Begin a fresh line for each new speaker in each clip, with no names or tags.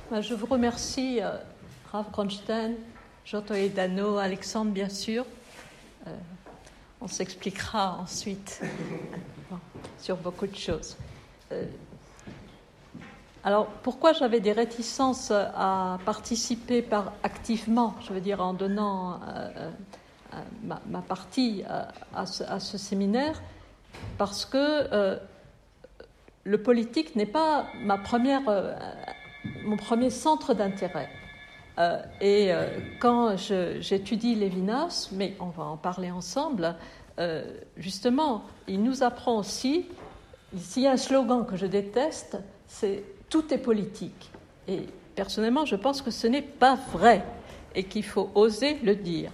Je vous remercie, Rav Kronstein, Giotto Edano, Alexandre, bien sûr. On s'expliquera ensuite sur beaucoup de choses. Alors, pourquoi j'avais des réticences à participer activement, je veux dire en donnant ma partie à ce séminaire? Parce que le politique n'est pas mon premier centre d'intérêt. Quand j'étudie Lévinas, mais on va en parler ensemble, justement, il nous apprend aussi, s'il y a un slogan que je déteste, c'est « tout est politique ». Et personnellement, je pense que ce n'est pas vrai et qu'il faut oser le dire.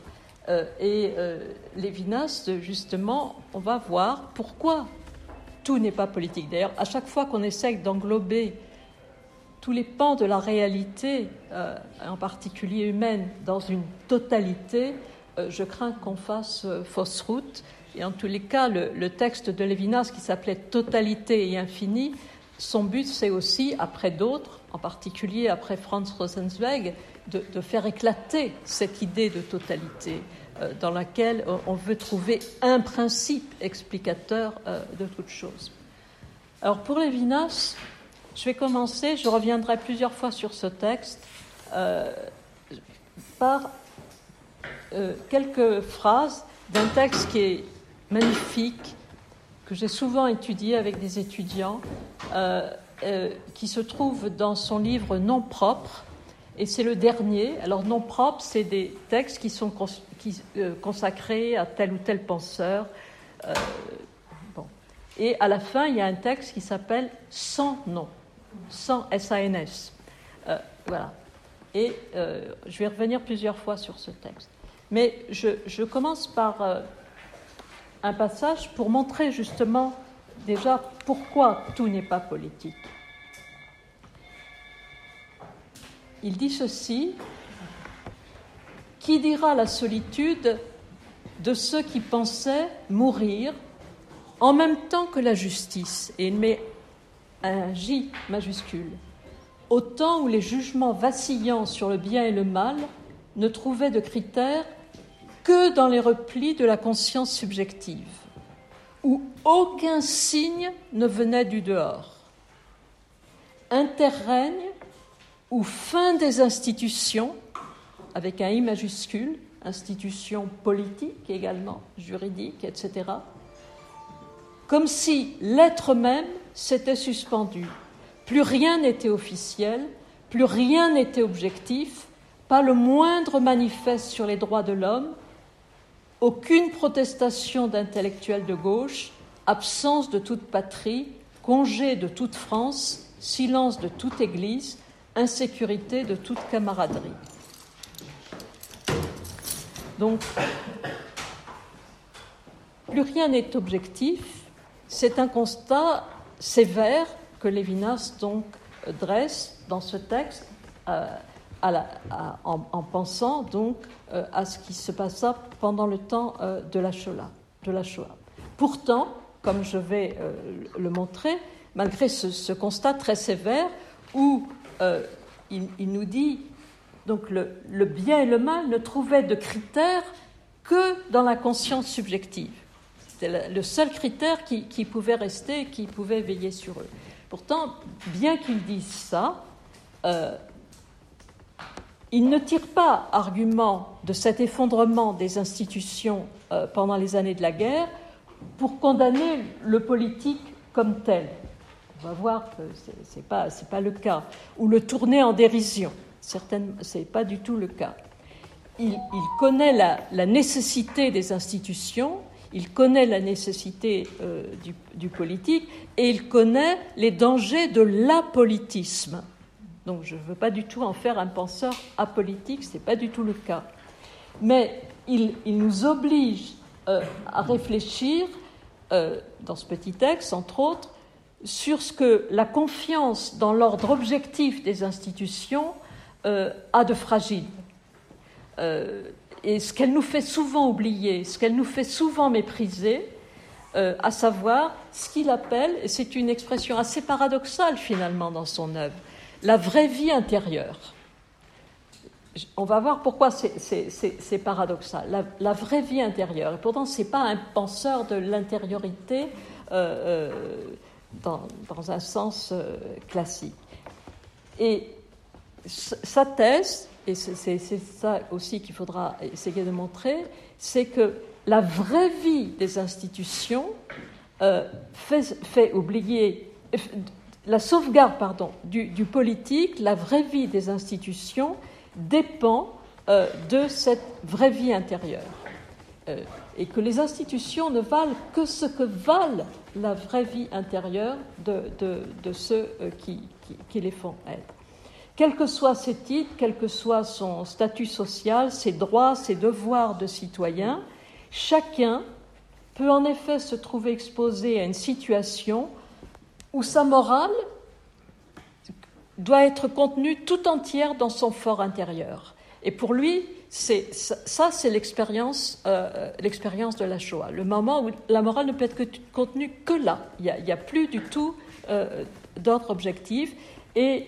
Lévinas, justement, on va voir pourquoi tout n'est pas politique. D'ailleurs, à chaque fois qu'on essaye d'englober tous les pans de la réalité, en particulier humaine, dans une totalité, je crains qu'on fasse fausse route. Et en tous les cas, le texte de Lévinas qui s'appelait « Totalité et infini », son but, c'est aussi, après d'autres, en particulier après Franz Rosenzweig, de faire éclater cette idée de totalité dans laquelle on veut trouver un principe explicateur de toute chose. Alors pour Lévinas, je vais commencer, je reviendrai plusieurs fois sur ce texte, par quelques phrases d'un texte qui est magnifique, que j'ai souvent étudié avec des étudiants, qui se trouve dans son livre Nom propre, et c'est le dernier. Alors Nom propre, c'est des textes qui sont consacrés à tel ou tel penseur. Et à la fin, il y a un texte qui s'appelle Sans nom, sans S-A-N-S. Voilà. Et je vais revenir plusieurs fois sur ce texte. Mais je commence par un passage pour montrer justement déjà pourquoi tout n'est pas politique. Il dit ceci: « Qui dira la solitude de ceux qui pensaient mourir en même temps que la justice ?» Et il met un J majuscule. « Au temps où les jugements vacillants sur le bien et le mal ne trouvaient de critères que dans les replis de la conscience subjective, où aucun signe ne venait du dehors. Interrègne où fin des institutions, avec un I majuscule, institutions politiques également, juridiques, etc., comme si l'être même s'était suspendu. Plus rien n'était officiel, plus rien n'était objectif, pas le moindre manifeste sur les droits de l'homme, aucune protestation d'intellectuels de gauche, absence de toute patrie, congé de toute France, silence de toute Église, insécurité de toute camaraderie. » Donc, plus rien n'est objectif. C'est un constat sévère que Lévinas donc dresse dans ce texte en pensant donc à ce qui se passa pendant le temps de la Shoah. Pourtant, comme je vais le montrer, malgré ce constat très sévère où il nous dit donc le bien et le mal ne trouvaient de critères que dans la conscience subjective. C'était le seul critère qui pouvait rester, qui pouvait veiller sur eux. Pourtant, bien qu'ils disent ça, il ne tire pas argument de cet effondrement des institutions pendant les années de la guerre pour condamner le politique comme tel. On va voir que c'est pas le cas. Ou le tourner en dérision. C'est pas du tout le cas. Il connaît la nécessité des institutions, il connaît la nécessité du politique, et il connaît les dangers de l'apolitisme. Donc je ne veux pas du tout en faire un penseur apolitique, ce n'est pas du tout le cas. Mais il nous oblige à réfléchir, dans ce petit texte, entre autres, sur ce que la confiance dans l'ordre objectif des institutions a de fragile. Et ce qu'elle nous fait souvent oublier, ce qu'elle nous fait souvent mépriser, à savoir ce qu'il appelle, et c'est une expression assez paradoxale finalement dans son œuvre, la vraie vie intérieure. On va voir pourquoi c'est paradoxal. La vraie vie intérieure. Et pourtant, ce n'est pas un penseur de l'intériorité dans un sens classique. Et sa thèse, et c'est ça aussi qu'il faudra essayer de montrer, c'est que la vraie vie des institutions fait oublier la sauvegarde du politique, la vraie vie des institutions dépend de cette vraie vie intérieure. Et que les institutions ne valent que ce que valent la vraie vie intérieure de ceux qui les font être. Quels que soient ses titres, quel que soit son statut social, ses droits, ses devoirs de citoyen, chacun peut en effet se trouver exposé à une situation où sa morale doit être contenue tout entière dans son fort intérieur. Et pour lui, c'est l'expérience de la Shoah, le moment où la morale ne peut être contenue que là. Il n'y a plus du tout d'ordre objectif. Et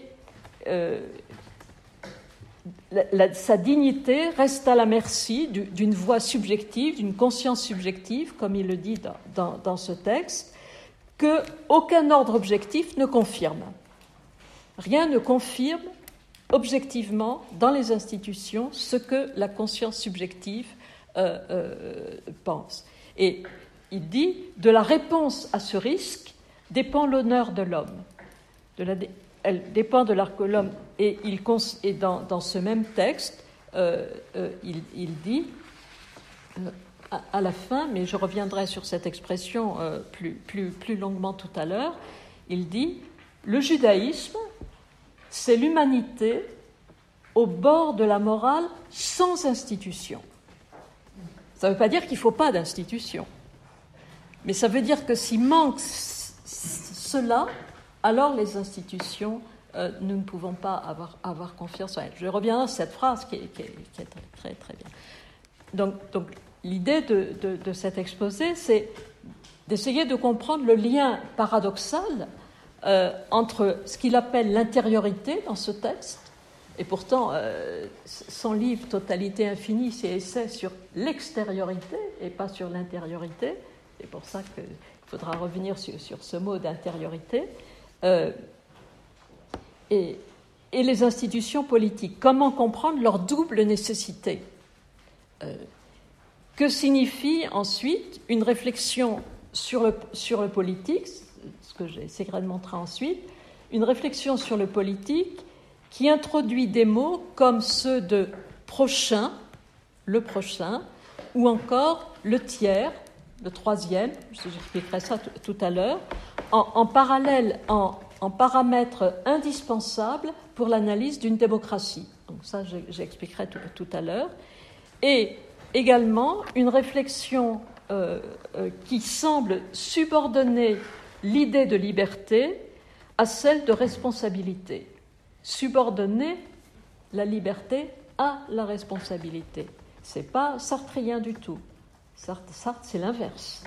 sa dignité reste à la merci d'une voix subjective, d'une conscience subjective, comme il le dit dans ce texte, qu'aucun ordre objectif ne confirme. Rien ne confirme objectivement dans les institutions ce que la conscience subjective pense. Et il dit, de la réponse à ce risque dépend l'honneur de l'homme. Elle dépend de l'homme. Et dans ce même texte, il dit, à la fin, mais je reviendrai sur cette expression plus longuement tout à l'heure, il dit, le judaïsme, c'est l'humanité au bord de la morale sans institution. Ça ne veut pas dire qu'il ne faut pas d'institution, mais ça veut dire que s'il manque cela, alors les institutions, nous ne pouvons pas avoir confiance en elles. Je reviens à cette phrase qui est très, très, très bien. Donc l'idée de cet exposé, c'est d'essayer de comprendre le lien paradoxal entre ce qu'il appelle l'intériorité dans ce texte, et pourtant son livre Totalité infinie, c'est essai sur l'extériorité et pas sur l'intériorité. C'est pour ça qu'il faudra revenir sur ce mot d'intériorité. Et les institutions politiques. Comment comprendre leur double nécessité ? Que signifie ensuite une réflexion sur le politique, ce que j'essaierai de montrer ensuite, une réflexion sur le politique qui introduit des mots comme ceux de prochain, le prochain, ou encore le tiers, le troisième, j'expliquerai ça tout à l'heure, en parallèle, en paramètre indispensable pour l'analyse d'une démocratie. Donc ça, j'expliquerai tout à l'heure. Et également une réflexion qui semble subordonner l'idée de liberté à celle de responsabilité. Subordonner la liberté à la responsabilité. Ce n'est pas sartrien du tout. Sartre, c'est l'inverse.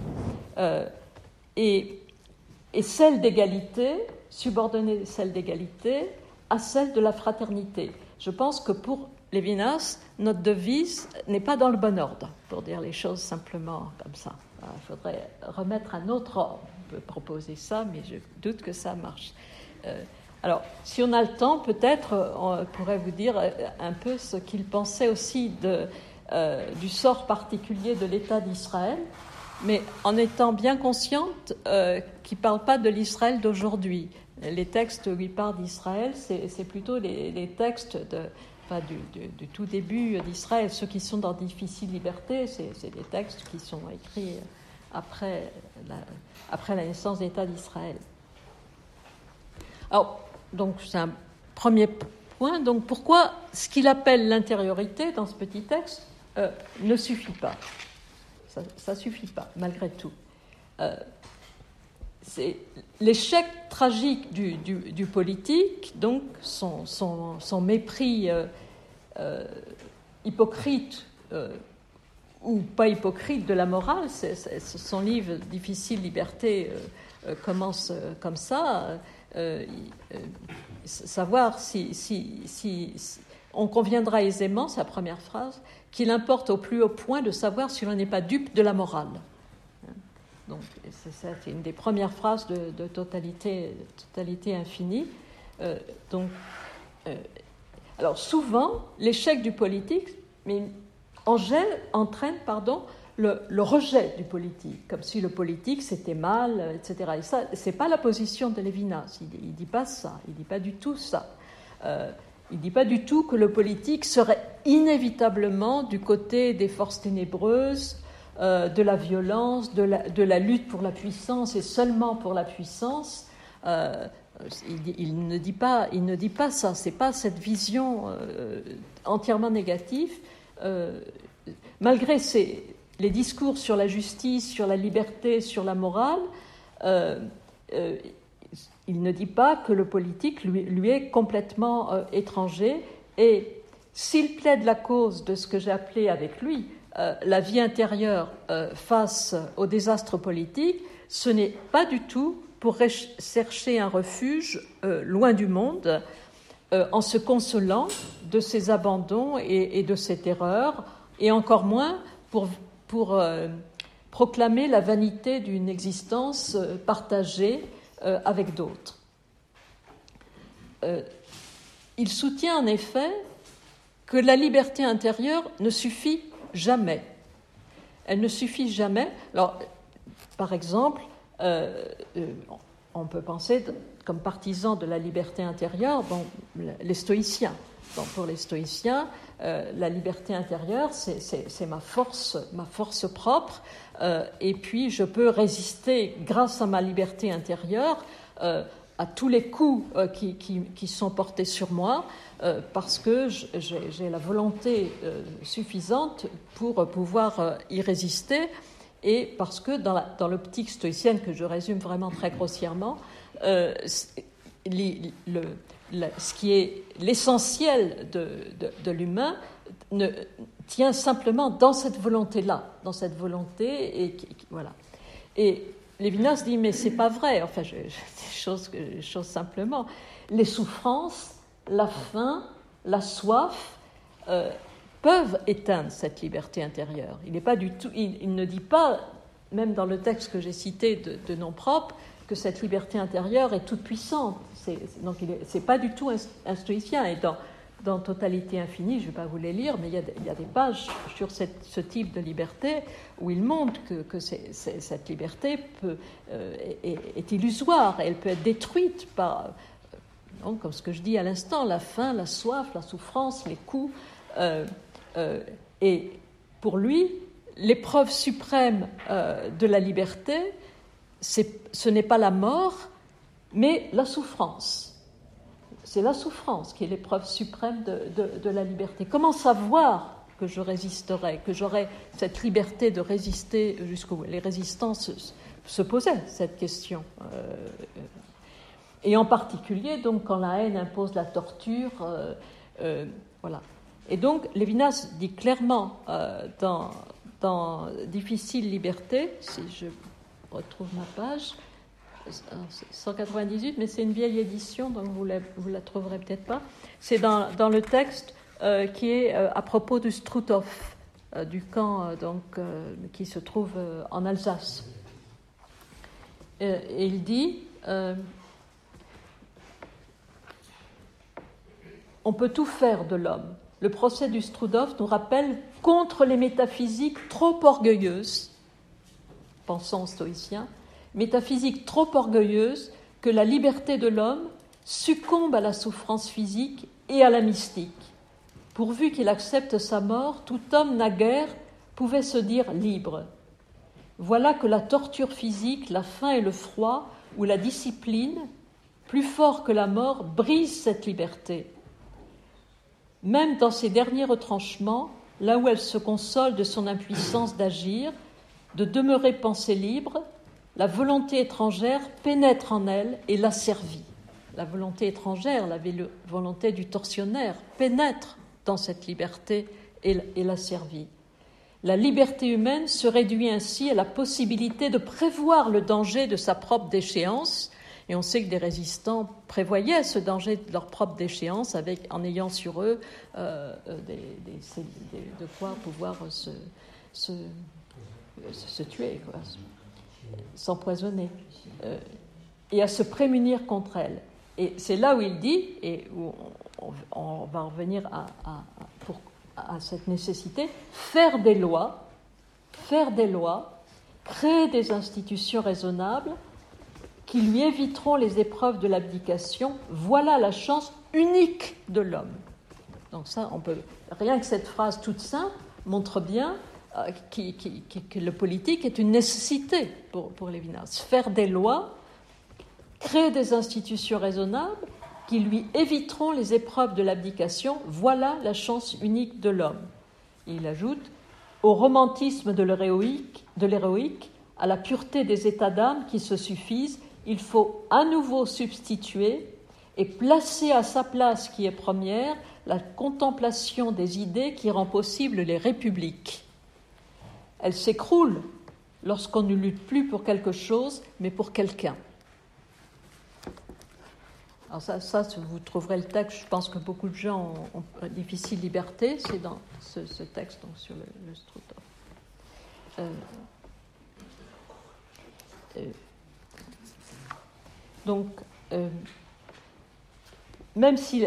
Et celle d'égalité, subordonner celle d'égalité à celle de la fraternité. Je pense que pour Lévinas, notre devise n'est pas dans le bon ordre, pour dire les choses simplement comme ça. Alors, il faudrait remettre un autre ordre. On peut proposer ça, mais je doute que ça marche. Alors, si on a le temps, peut-être on pourrait vous dire un peu ce qu'il pensait aussi du sort particulier de l'État d'Israël, mais en étant bien consciente qu'il ne parle pas de l'Israël d'aujourd'hui. Les textes où il parle d'Israël, c'est plutôt les textes du tout début d'Israël. Ceux qui sont dans Difficile Liberté, c'est des textes qui sont écrits après la naissance de l'État d'Israël. Alors, donc c'est un premier point. Donc pourquoi ce qu'il appelle l'intériorité dans ce petit texte ne suffit pas. Ça suffit pas, malgré tout. C'est l'échec tragique du politique, donc son mépris hypocrite ou pas hypocrite de la morale. Son livre Difficile Liberté commence comme ça. savoir si on conviendra aisément, sa première phrase, qu'il importe au plus haut point de savoir si l'on n'est pas dupe de la morale. Donc, c'est une des premières phrases de totalité infinie. Alors, souvent, l'échec du politique entraîne le rejet du politique, comme si le politique c'était mal, etc. Et ça, c'est pas la position de Lévinas. Il dit pas ça. Il dit pas du tout ça. Il dit pas du tout que le politique serait inévitablement du côté des forces ténébreuses, de la violence, de la lutte pour la puissance et seulement pour la puissance. Il ne dit pas ça. C'est pas cette vision entièrement négative. Malgré les discours sur la justice, sur la liberté, sur la morale, il ne dit pas que le politique lui est complètement étranger. Et s'il plaide la cause de ce que j'ai appelé avec lui la vie intérieure face au désastre politique, ce n'est pas du tout pour chercher un refuge loin du monde, en se consolant de ses abandons et de ses terreurs, et encore moins pour proclamer la vanité d'une existence partagée avec d'autres. Il soutient en effet que la liberté intérieure ne suffit jamais. Elle ne suffit jamais. Alors, par exemple, on peut penser comme partisans de la liberté intérieure, les stoïciens. Pour les stoïciens, la liberté intérieure, c'est ma force propre, et puis je peux résister grâce à ma liberté intérieure à tous les coups qui sont portés sur moi, parce que j'ai la volonté suffisante pour pouvoir y résister, et parce que dans l'optique stoïcienne, que je résume vraiment très grossièrement, ce qui est l'essentiel de l'humain tient simplement dans cette volonté-là, et voilà. Et Lévinas dit, mais c'est pas vrai. Enfin, des choses simplement. Les souffrances, la faim, la soif peuvent éteindre cette liberté intérieure. Il n'est pas du tout. Il ne dit pas, même dans le texte que j'ai cité de nom propre, que cette liberté intérieure est toute puissante. Donc, c'est pas du tout un stoïcien. Et dans Totalité infinie, je ne vais pas vous les lire, mais il y a des pages sur ce type de liberté où il montre que cette liberté est illusoire, elle peut être détruite par, comme ce que je dis à l'instant, la faim, la soif, la souffrance, les coups. Et pour lui, l'épreuve suprême de la liberté, ce n'est pas la mort, mais la souffrance. C'est la souffrance qui est l'épreuve suprême de la liberté. Comment savoir que je résisterai, que j'aurai cette liberté de résister jusqu'au bout? Les résistants se posaient cette question. Et en particulier, donc, quand la haine impose la torture, voilà. Et donc, Lévinas dit clairement dans Difficile liberté, si je retrouve ma page, 198, mais c'est une vieille édition, donc vous la trouverez peut-être pas. C'est dans le texte qui est à propos du Struthof, du camp qui se trouve en Alsace. Et il dit on peut tout faire de l'homme. Le procès du Struthof nous rappelle contre les métaphysiques trop orgueilleuses, pensons aux stoïciens, métaphysique trop orgueilleuse que la liberté de l'homme succombe à la souffrance physique et à la mystique. Pourvu qu'il accepte sa mort, tout homme naguère pouvait se dire libre. Voilà que la torture physique, la faim et le froid, ou la discipline, plus fort que la mort, brisent cette liberté. Même dans ses derniers retranchements, là où elle se console de son impuissance d'agir, de demeurer pensée libre, la volonté étrangère pénètre en elle et l'asservit. La volonté étrangère, la volonté du tortionnaire, pénètre dans cette liberté et l'asservit. La liberté humaine se réduit ainsi à la possibilité de prévoir le danger de sa propre déchéance,
Et on sait que des résistants prévoyaient ce danger de leur propre déchéance en ayant sur eux de quoi pouvoir se tuer, quoi, s'empoisonner, et à se prémunir contre elles. Et c'est là où il dit, et où on va revenir à cette nécessité, faire des lois, créer des institutions raisonnables qui lui éviteront les épreuves de l'abdication. Voilà la chance unique de l'homme. Donc ça, rien que cette phrase toute simple montre bien que le politique est une nécessité pour Lévinas. Faire des lois, créer des institutions raisonnables qui lui éviteront les épreuves de l'abdication. Voilà la chance unique de l'homme. Et il ajoute, au romantisme de l'héroïque, à la pureté des états d'âme qui se suffisent, il faut à nouveau substituer et placer à sa place qui est première la contemplation des idées qui rend possible les républiques. Elles s'écroulent lorsqu'on ne lutte plus pour quelque chose, mais pour quelqu'un. Alors ça, vous trouverez le texte, je pense que beaucoup de gens ont difficile liberté, c'est dans ce texte donc, sur le Struthof. Même si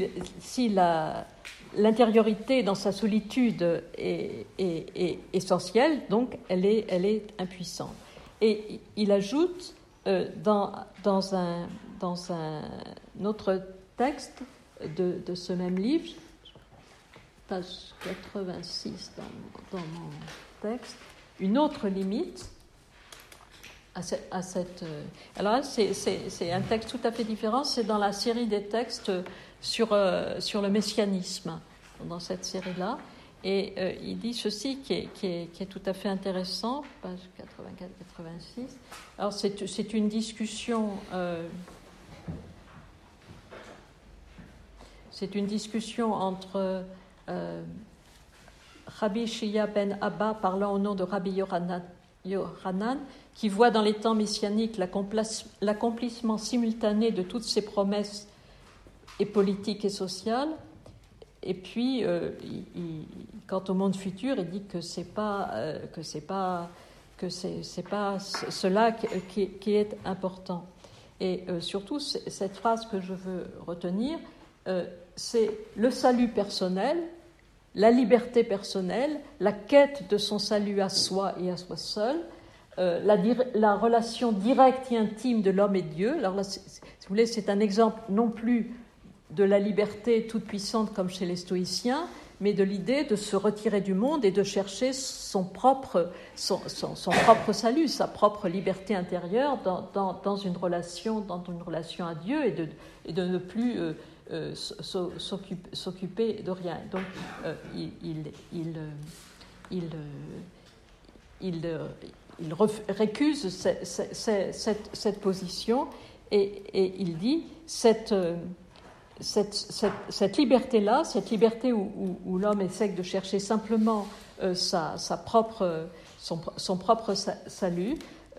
l'intériorité dans sa solitude est essentielle, donc elle est impuissante. Et il ajoute dans un autre texte de ce même livre, page 86 dans mon texte, une autre limite à cette. Alors là, c'est un texte tout à fait différent. C'est dans la série des textes sur le messianisme, dans cette série-là. Et il dit ceci qui est tout à fait intéressant, page 84-86. Alors c'est une discussion. C'est une discussion entre Rabbi Shia ben Abba parlant au nom de Rabbi Yohanan, qui voit dans les temps messianiques l'accomplissement simultané de toutes ces promesses et politiques et sociales. Et puis, quant au monde futur, il dit que c'est pas cela qui est important. Et surtout, cette phrase que je veux retenir, c'est le salut personnel, la liberté personnelle, la quête de son salut à soi et à soi seul, la relation directe et intime de l'homme et Dieu. Alors là, si vous voulez, c'est un exemple non plus de la liberté toute puissante comme chez les stoïciens, mais de l'idée de se retirer du monde et de chercher son propre salut, sa propre liberté intérieure dans une relation à Dieu et de ne plus s'occuper de rien. Donc il récuse cette position et il dit cette liberté-là, cette liberté où l'homme essaie de chercher simplement son propre salut,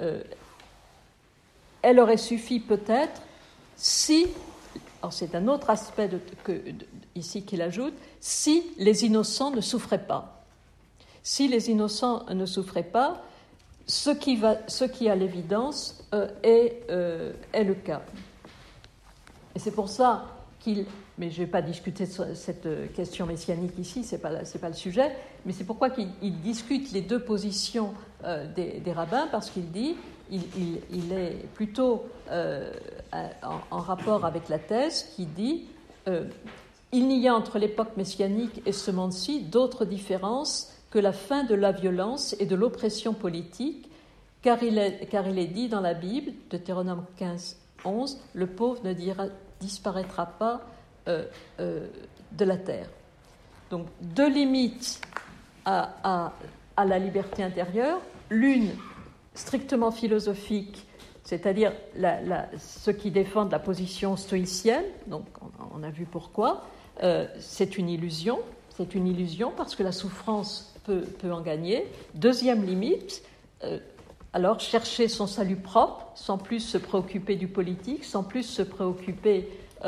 elle aurait suffi peut-être si, alors c'est un autre aspect ici qu'il ajoute, si les innocents ne souffraient pas. Si les innocents ne souffraient pas, ce qui à l'évidence est le cas. Et c'est pour ça mais je ne vais pas discuter cette question messianique ici, c'est pas le sujet, mais c'est pourquoi qu'il discute les deux positions des rabbins, parce qu'il dit, il est plutôt en rapport avec la thèse qui dit il n'y a entre l'époque messianique et ce monde-ci d'autres différences que la fin de la violence et de l'oppression politique, car il est dit dans la Bible, Deutéronome 15:11, le pauvre ne disparaîtra pas de la terre. Donc deux limites à la liberté intérieure, l'une strictement philosophique, c'est-à-dire ceux qui défendent la position stoïcienne, donc on a vu pourquoi, c'est une illusion parce que la souffrance peut en gagner. Deuxième limite,
alors chercher son salut propre, sans plus se préoccuper du politique, sans plus se préoccuper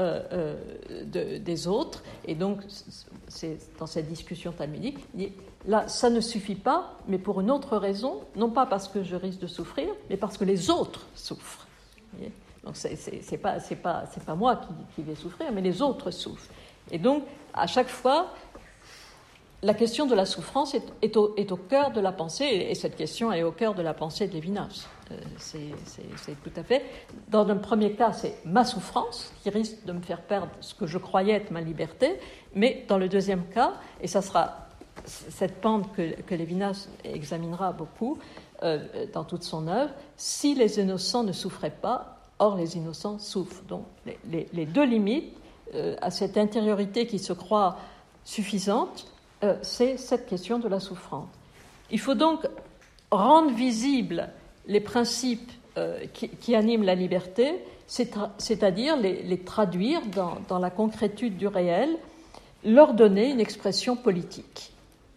des autres. Et donc, c'est dans cette discussion talmudique, il dit, là, ça ne suffit pas, mais pour une autre raison, non pas parce que je risque de souffrir, mais parce que les autres souffrent. Donc, c'est pas moi qui vais souffrir, mais les autres souffrent. Et donc, à chaque fois, la question de la souffrance est au cœur de la pensée, et cette question est au cœur de la pensée de Lévinas. C'est tout à fait. Dans un premier cas, c'est ma souffrance qui risque de me faire perdre ce que je croyais être ma liberté, mais dans le deuxième cas, et ça sera cette pente que Lévinas examinera beaucoup dans toute son œuvre, si les innocents ne souffraient pas, or les innocents souffrent. Donc les deux limites à cette intériorité qui se croit suffisante, c'est cette question de la souffrance. Il faut donc rendre visibles les principes qui animent la liberté, c'est-à-dire les traduire dans la concrétude du réel, leur donner une expression politique.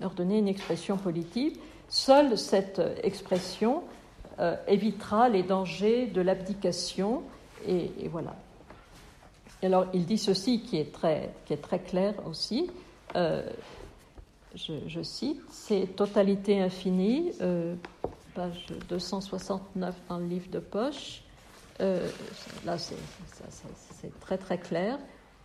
Seule cette expression évitera les dangers de l'abdication, et voilà. Alors, il dit ceci qui est très clair aussi. Je cite, c'est Totalité infinie, page 269 dans le livre de poche. Là, c'est très très clair.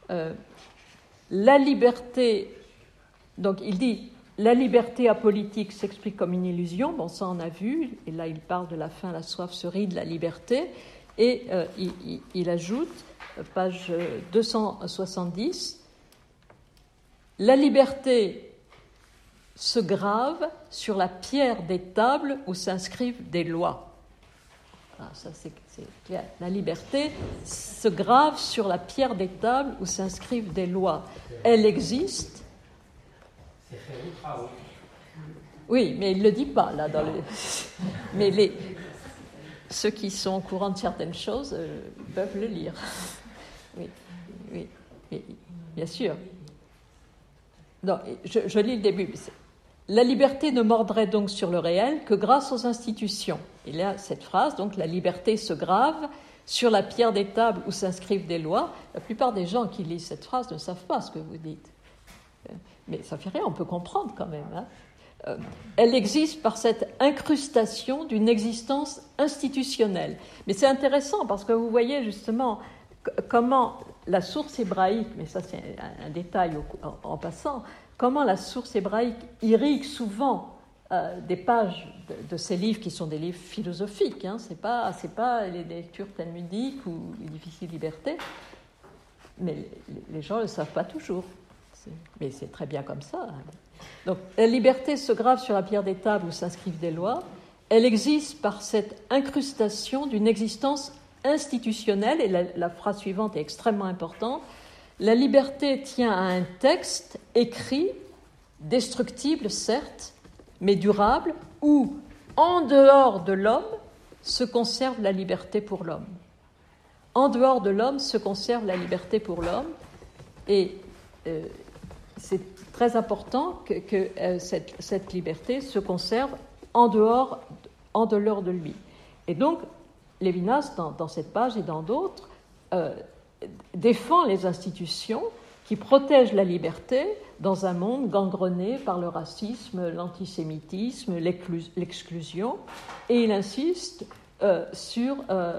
La liberté, donc il dit, la liberté apolitique s'explique comme une illusion. Bon, ça on a vu, et là il parle de la faim, la soif se rit de la liberté, et il ajoute, page 270, la liberté se grave sur la pierre des tables où s'inscrivent des lois. Ah, ça c'est clair. La liberté se grave sur la pierre des tables où s'inscrivent des lois. Elle existe. Oui, mais il ne le dit pas là. Mais ceux qui sont au courant de certaines choses peuvent le lire. Oui, bien sûr. Non, je lis le début. La liberté ne mordrait donc sur le réel que grâce aux institutions. Il y a cette phrase, donc la liberté se grave sur la pierre des tables où s'inscrivent des lois. La plupart des gens qui lisent cette phrase ne savent pas ce que vous dites. Mais ça fait rien, on peut comprendre quand même. Hein. Elle existe par cette incrustation d'une existence institutionnelle. Mais c'est intéressant parce que vous voyez justement comment la source hébraïque, mais ça c'est un détail en passant, comment la source hébraïque irrigue souvent des pages de ces livres qui sont des livres philosophiques. Hein. C'est pas les lectures talmudiques ou Difficile liberté, mais les gens ne le savent pas toujours. Mais c'est très bien comme ça. Donc, la liberté se grave sur la pierre des tables où s'inscrivent des lois. Elle existe par cette incrustation d'une existence institutionnelle, et la phrase suivante est extrêmement importante. La liberté tient à un texte écrit, destructible certes, mais durable, où, en dehors de l'homme, se conserve la liberté pour l'homme. En dehors de l'homme se conserve la liberté pour l'homme, et c'est très important que cette liberté se conserve en dehors de lui. Et donc, Lévinas, dans cette page et dans d'autres, défend les institutions qui protègent la liberté dans un monde gangrené par le racisme, l'antisémitisme, l'exclusion, et il insiste sur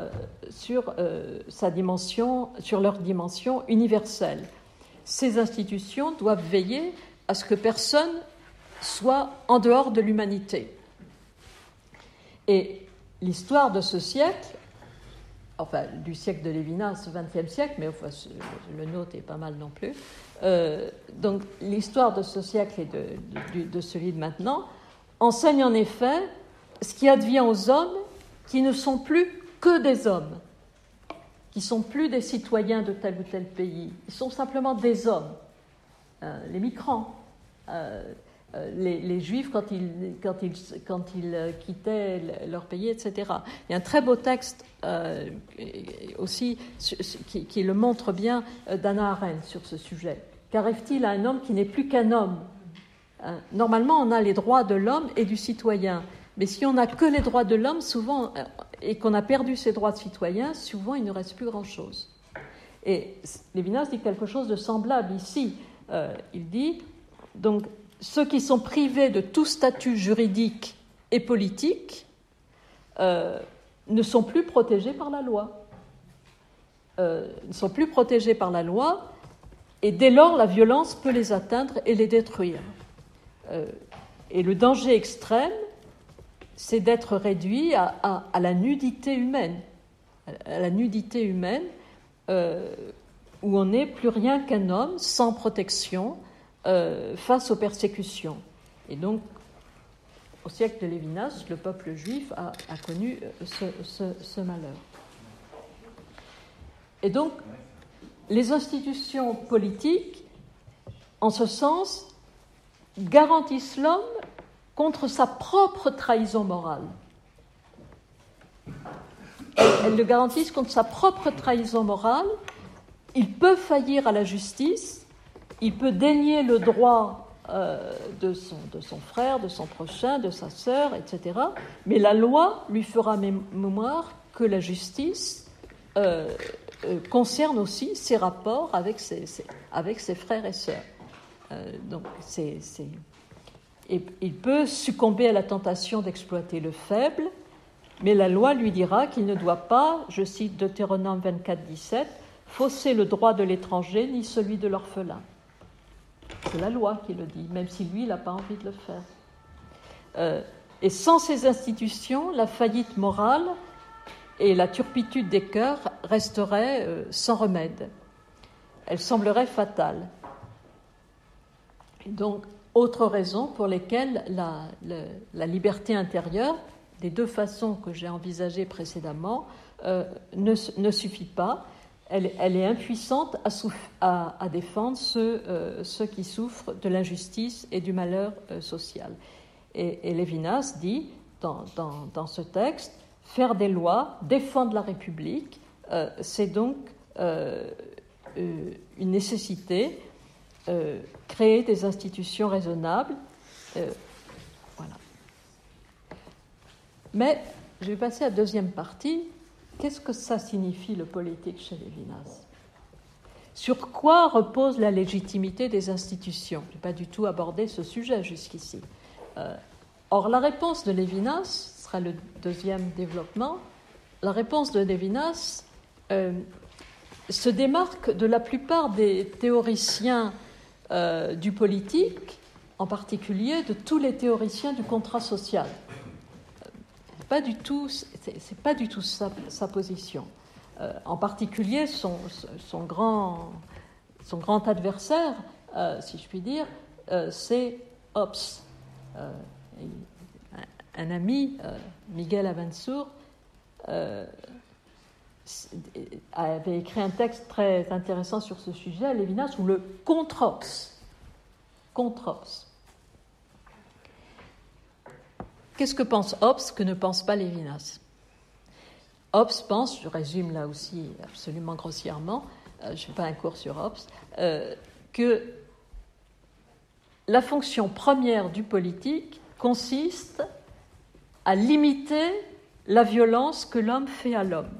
leur dimension universelle. Ces institutions doivent veiller à ce que personne soit en dehors de l'humanité. Et l'histoire de ce siècle, enfin du siècle de Lévinas, XXe siècle, mais enfin, le nôtre est pas mal non plus, donc l'histoire de ce siècle et de celui de maintenant enseigne en effet ce qui advient aux hommes qui ne sont plus que des hommes, qui ne sont plus des citoyens de tel ou tel pays, ils sont simplement des hommes, les migrants, les Juifs quand ils quittaient leur pays, etc. Il y a un très beau texte aussi qui le montre bien d'Hannah Arendt sur ce sujet. Qu'arrive-t-il à un homme qui n'est plus qu'un homme ? Normalement, on a les droits de l'homme et du citoyen, Mais si on n'a que les droits de l'homme, souvent, et qu'on a perdu ses droits de citoyen, souvent il ne reste plus grand-chose. Et Lévinas dit quelque chose de semblable ici. Il dit, donc, ceux qui sont privés de tout statut juridique et politique ne sont plus protégés par la loi. Ne sont plus protégés par la loi, et dès lors, la violence peut les atteindre et les détruire. Et le danger extrême, c'est d'être réduit à la nudité humaine. À la nudité humaine, où on n'est plus rien qu'un homme sans protection face aux persécutions. Et donc, au siècle de Lévinas, le peuple juif a connu ce malheur. Et donc, les institutions politiques, en ce sens, garantissent l'homme contre sa propre trahison morale. Elles le garantissent contre sa propre trahison morale. Il peut faillir à la justice, il peut dénier le droit de son frère, de son prochain, de sa sœur, etc. Mais la loi lui fera mémoire que la justice concerne aussi ses rapports avec ses frères et sœurs. Donc, et il peut succomber à la tentation d'exploiter le faible, mais la loi lui dira qu'il ne doit pas, je cite Deutéronome 24, 17, fausser le droit de l'étranger ni celui de l'orphelin. C'est la loi qui le dit, même si lui, il n'a pas envie de le faire. Et sans ces institutions, la faillite morale et la turpitude des cœurs resteraient sans remède. Elle semblerait fatale. Et donc, autre raison pour lesquelles la liberté intérieure, des deux façons que j'ai envisagées précédemment, ne suffit pas. Elle est impuissante à défendre ceux qui souffrent de l'injustice et du malheur social. Et Lévinas dit, dans ce texte, faire des lois, défendre la République, c'est donc une nécessité, créer des institutions raisonnables. Voilà. Mais je vais passer à la deuxième partie. Qu'est-ce que ça signifie, le politique, chez Lévinas ? Sur quoi repose la légitimité des institutions ? Je n'ai pas du tout abordé ce sujet jusqu'ici. Or, la réponse de Lévinas, ce sera le deuxième développement, la réponse de Lévinas se démarque de la plupart des théoriciens du politique, en particulier de tous les théoriciens du contrat social. C'est pas du tout sa position. En particulier, son grand adversaire, si je puis dire, c'est Hobbes. Un ami, Miguel Abensour, avait écrit un texte très intéressant sur ce sujet à Lévinas, ou le contre-Hobbes. Qu'est-ce que pense Hobbes que ne pense pas Lévinas ? Hobbes pense, je résume là aussi absolument grossièrement, je ne fais pas un cours sur Hobbes, que la fonction première du politique consiste à limiter la violence que l'homme fait à l'homme.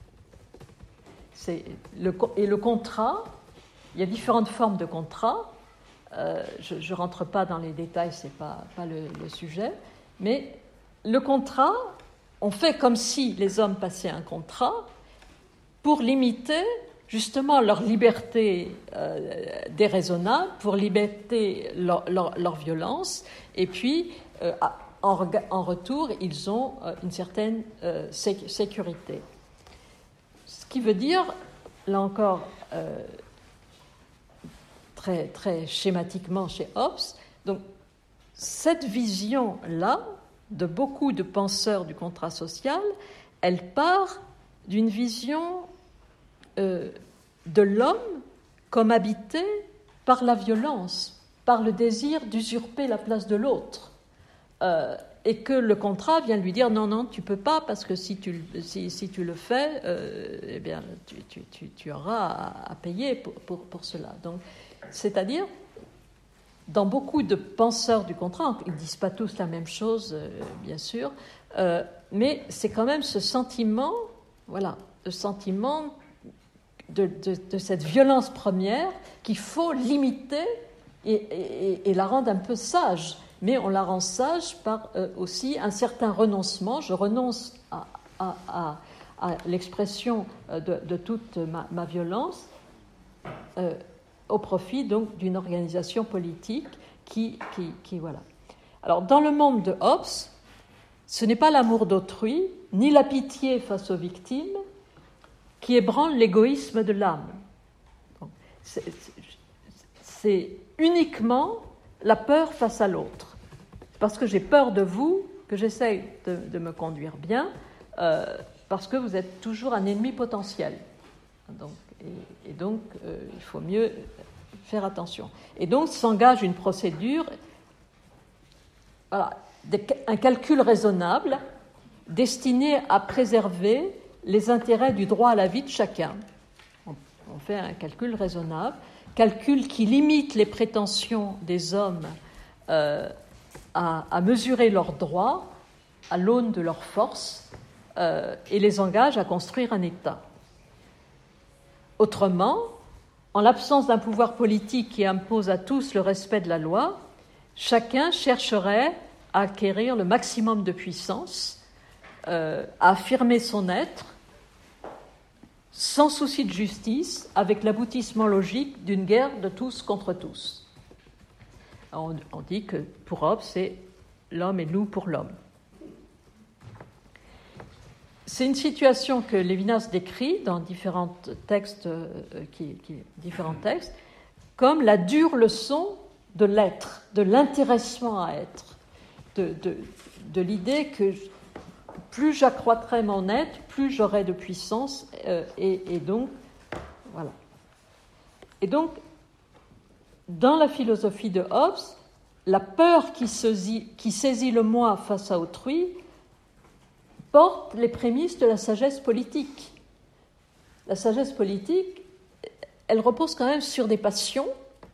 Et le contrat, il y a différentes formes de contrat. Je ne rentre pas dans les détails, ce n'est pas le sujet. Mais le contrat, on fait comme si les hommes passaient un contrat pour limiter justement leur liberté déraisonnable, pour limiter leur violence, et puis en retour, ils ont une certaine sécurité. Ce qui veut dire, là encore, très, très schématiquement chez Hobbes, donc cette vision-là, de beaucoup de penseurs du contrat social, elle part d'une vision de l'homme comme habité par la violence, par le désir d'usurper la place de l'autre. Et que le contrat vient lui dire non, tu peux pas, parce que si tu le fais, eh bien, tu auras à payer pour cela. Donc, c'est-à-dire, dans beaucoup de penseurs du contrat, ils ne disent pas tous la même chose, bien sûr, mais c'est quand même ce sentiment, voilà, le sentiment de cette violence première qu'il faut limiter et la rendre un peu sage. Mais on la rend sage par aussi un certain renoncement. Je renonce à l'expression de toute ma violence au profit donc d'une organisation politique qui voilà. Alors dans le monde de Hobbes, ce n'est pas l'amour d'autrui ni la pitié face aux victimes qui ébranle l'égoïsme de l'âme. C'est uniquement la peur face à l'autre. Parce que j'ai peur de vous que j'essaye de me conduire bien, parce que vous êtes toujours un ennemi potentiel. Donc, il faut mieux faire attention. Et donc s'engage une procédure, voilà, un calcul raisonnable destiné à préserver les intérêts du droit à la vie de chacun. On fait un calcul raisonnable, calcul qui limite les prétentions des hommes à mesurer leurs droits à l'aune de leurs forces et les engage à construire un État. Autrement, en l'absence d'un pouvoir politique qui impose à tous le respect de la loi, chacun chercherait à acquérir le maximum de puissance, à affirmer son être, sans souci de justice, avec l'aboutissement logique d'une guerre de tous contre tous. On dit que pour Hobbes, c'est l'homme et nous pour l'homme. C'est une situation que Lévinas décrit dans différents textes, comme la dure leçon de l'être, de l'intéressement à être, de l'idée que plus j'accroîtrai mon être, plus j'aurai de puissance, et donc, voilà. Et donc, dans la philosophie de Hobbes, la peur qui saisit le moi face à autrui porte les prémices de la sagesse politique. La sagesse politique, elle repose quand même sur des passions.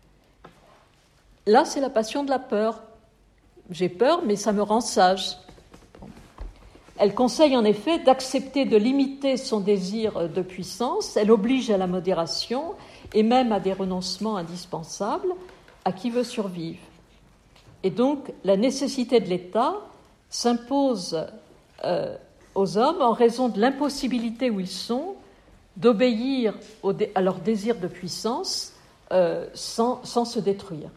Là, c'est la passion de la peur. J'ai peur, mais ça me rend sage. Elle conseille en effet d'accepter de limiter son désir de puissance, elle oblige à la modération et même à des renoncements indispensables à qui veut survivre. Et donc la nécessité de l'État s'impose aux hommes en raison de l'impossibilité où ils sont d'obéir à leur désir de puissance sans se détruire.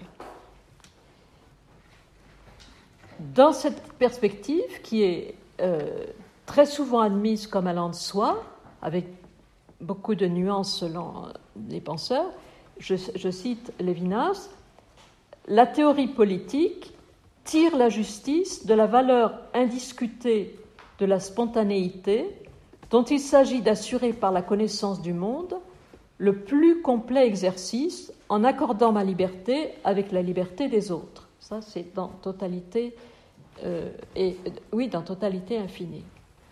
Dans cette perspective qui est très souvent admise comme allant de soi, avec beaucoup de nuances selon les penseurs, je cite Lévinas, « La théorie politique tire la justice de la valeur indiscutée de la spontanéité dont il s'agit d'assurer par la connaissance du monde le plus complet exercice en accordant ma liberté avec la liberté des autres. » Ça, c'est dans Totalité dans Totalité infinie.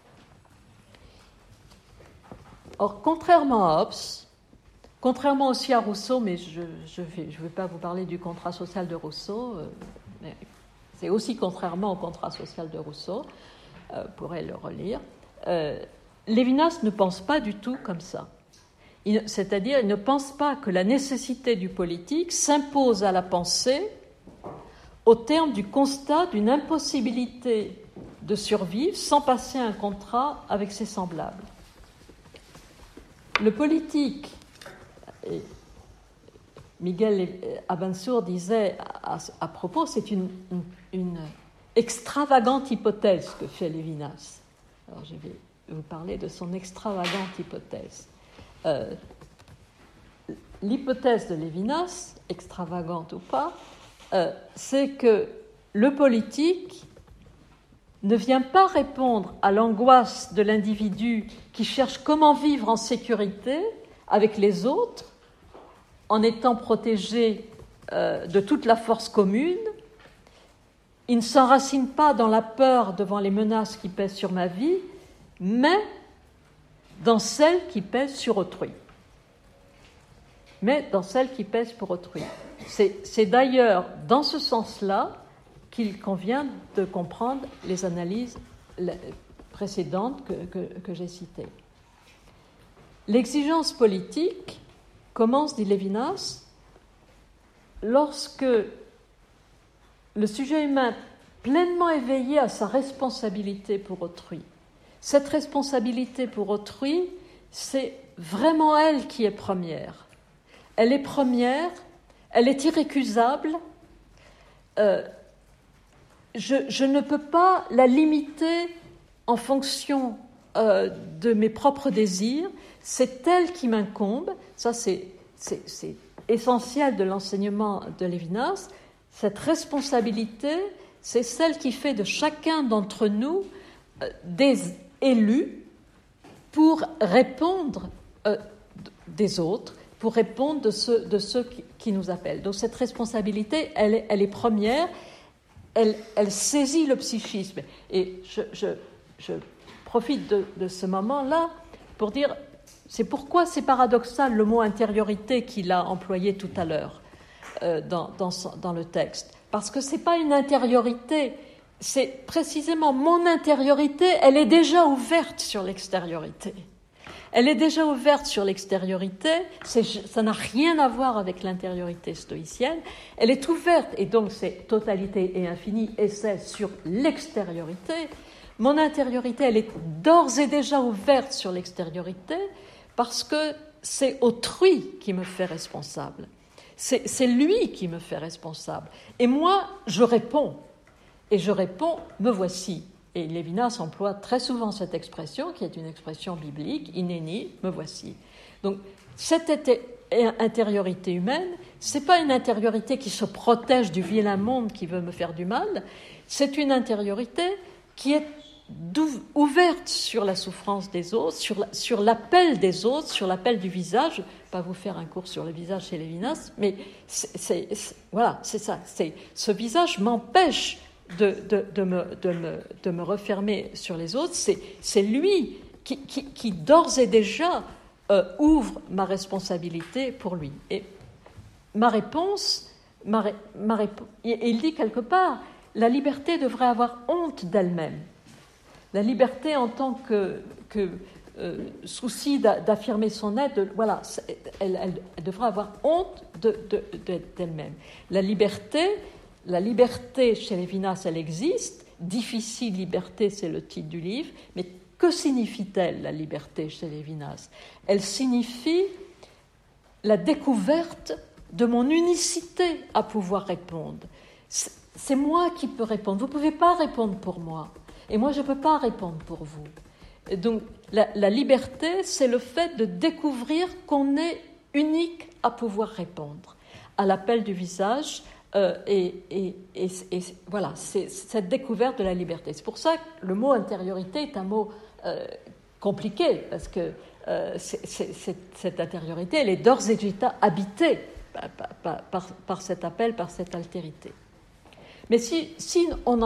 Or, contrairement à Hobbes, contrairement aussi à Rousseau, mais je ne vais pas vous parler du contrat social de Rousseau, mais c'est aussi contrairement au contrat social de Rousseau, vous pourrez le relire, Lévinas ne pense pas du tout comme ça. C'est-à-dire, il ne pense pas que la nécessité du politique s'impose à la pensée au terme du constat d'une impossibilité de survivre sans passer un contrat avec ses semblables. Le politique, et Miguel Abansour disait à propos, c'est une extravagante hypothèse que fait Lévinas. Alors je vais vous parler de son extravagante hypothèse. L'hypothèse de Lévinas, extravagante ou pas, c'est que le politique ne vient pas répondre à l'angoisse de l'individu qui cherche comment vivre en sécurité avec les autres, en étant protégé de toute la force commune. Il ne s'enracine pas dans la peur devant les menaces qui pèsent sur ma vie, mais dans celles qui pèsent sur autrui. Mais dans celles qui pèsent pour autrui. C'est d'ailleurs dans ce sens-là qu'il convient de comprendre les analyses précédentes que j'ai citées. L'exigence politique commence, dit Lévinas, lorsque le sujet humain pleinement éveillé à sa responsabilité pour autrui. Cette responsabilité pour autrui, c'est vraiment elle qui est première. Elle est première, elle est irrécusable. Je ne peux pas la limiter en fonction de mes propres désirs. C'est elle qui m'incombe. Ça, c'est essentiel de l'enseignement de Lévinas. Cette responsabilité, c'est celle qui fait de chacun d'entre nous des élus pour répondre des autres, pour répondre de ceux qui nous appellent. Donc cette responsabilité, elle est première, elle saisit le psychisme. Et je profite de ce moment-là pour dire, c'est pourquoi c'est paradoxal le mot intériorité qu'il a employé tout à l'heure dans le texte. Parce que ce n'est pas une intériorité, c'est précisément mon intériorité, elle est déjà ouverte sur l'extériorité. Elle est déjà ouverte sur l'extériorité, ça n'a rien à voir avec l'intériorité stoïcienne, elle est ouverte, et donc c'est totalité et infini, et c'est sur l'extériorité. Mon intériorité, elle est d'ores et déjà ouverte sur l'extériorité, parce que c'est autrui qui me fait responsable. C'est lui qui me fait responsable. Et moi, je réponds. Et je réponds, me voici. Et Lévinas emploie très souvent cette expression, qui est une expression biblique, inéni, me voici. Donc, cette intériorité humaine, ce n'est pas une intériorité qui se protège du vilain monde qui veut me faire du mal, c'est une intériorité qui est ouverte sur la souffrance des autres, sur l'appel des autres, sur l'appel du visage. Je ne vais pas vous faire un cours sur le visage chez Lévinas, mais voilà, c'est ça. Ce visage m'empêche de me refermer sur les autres. C'est lui qui d'ores et déjà ouvre ma responsabilité pour lui. Et ma réponse, il dit quelque part, la liberté devrait avoir honte d'elle-même. La liberté en tant que souci d'affirmer son être, voilà, elle devrait avoir honte d'elle-même. La liberté chez Lévinas, elle existe. Difficile liberté, c'est le titre du livre. Mais que signifie-t-elle, la liberté chez Lévinas ? Elle signifie la découverte de mon unicité à pouvoir répondre. C'est moi qui peux répondre. Vous ne pouvez pas répondre pour moi. Et moi, je ne peux pas répondre pour vous. Et donc, la liberté, c'est le fait de découvrir qu'on est unique à pouvoir répondre à l'appel du visage. Et voilà, c'est cette découverte de la liberté. C'est pour ça que le mot intériorité est un mot compliqué, parce que cette intériorité, elle est d'ores et déjà habitée par cet appel, par cette altérité. Mais si on